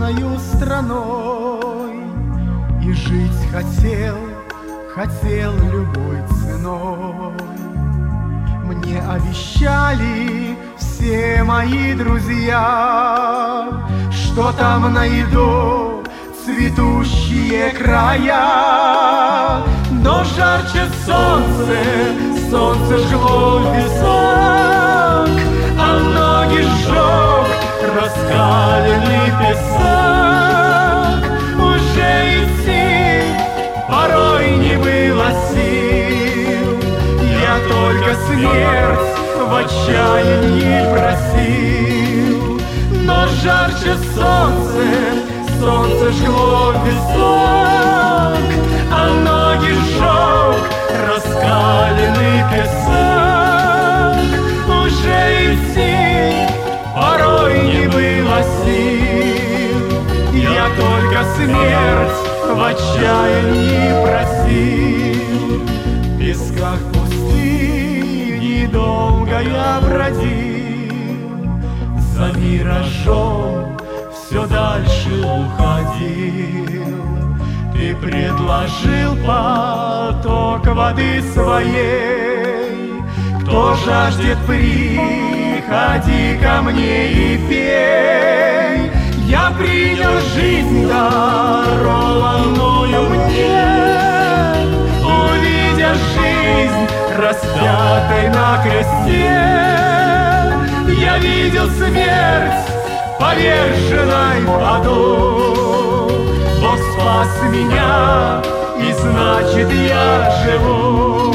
славною страной. И жить хотел любой ценой. Мне обещали все мои друзья, что там найду цветущие края. Но жарче солнце жгло висок, а ноги сжег раскаленный песок. Уже идти порой не было сил, я только смерть в отчаянии просил. Но жарче солнце жгло висок, а ноги сжег раскаленный песок. Уже идти порой не было сил, я только смерть в отчаянии просил. В песках пустыни долго я бродил, за миражом все дальше уходил. Ты предложил поток воды своей, кто жаждет, приходи ко мне и пей. Я принял жизнь, дарованную мне, увидя жизнь распятой на кресте. Я видел смерть, поверженной в аду. Бог спас меня, и значит я живу.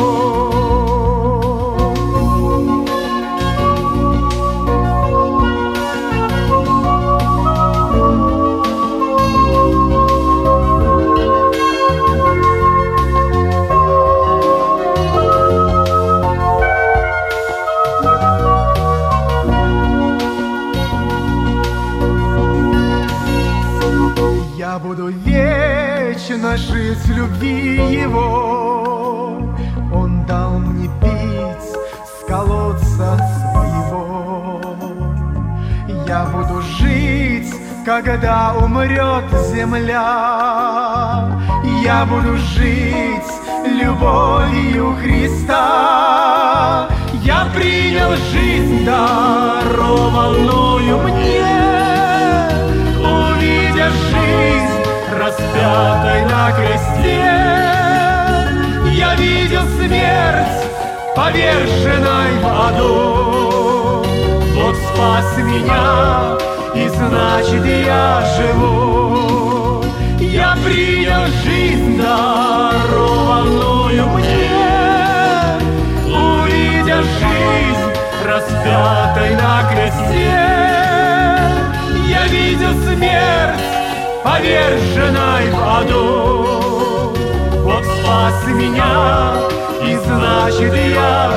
Я буду вечно жить в любви Его. Он дал мне пить с колодца своего. Я буду жить, когда умрет земля. Я буду жить любовью Христа. Я принял жизнь, дарованную мне, увидя жизнь распятой на кресте. Я видел смерть, поверженной в аду. Бог спас меня, и значит я живу. Я принял жизнь, дарованную мне, увидя жизнь распятой на кресте. Я видел смерть, поверженной в аду. Бог спас меня, и значит я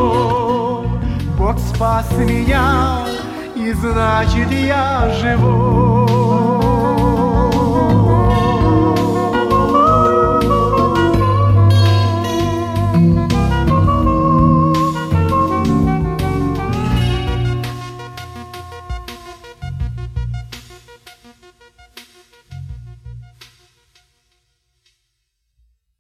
живу. Бог спас меня, и значит я живу.